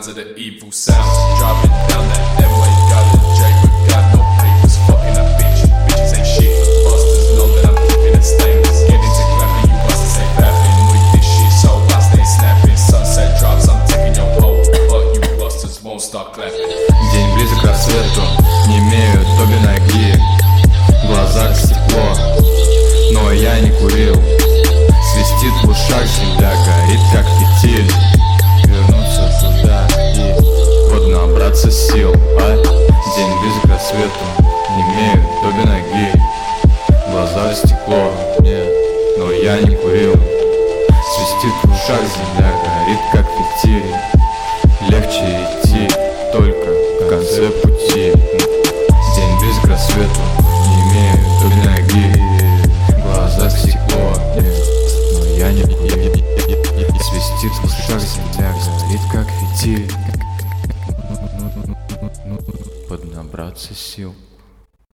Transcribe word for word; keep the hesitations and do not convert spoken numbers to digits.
sounds of the evil sound. Driving down that M-way, got a J but got no papers. Fucking that bitch, bitches ain't shit but busters. Know that I'm keeping it stainless. Get into clapping, you busters ain't fapping. With this shit so I stay snapping. Sunset drops, I'm taking your hoe, but you busters won't start clapping. День близок к рассвету, не имею обе ноги. В глазах стекло, но я не курил. Свистит в ушах земля, горит как фитиль. Вернуться туда и вот набраться сил, а? День близок к рассвету, не имею обе ноги. В глазах стекло, но я не курил. Свистит в ушах земля, горит как фитиль. Легче идти только в конце пути. День близок к рассвету, не имею обе ноги. В глазах стекло, но я не курил. Свистит в ушах земля, горит как фитиль. Поднабраться сил.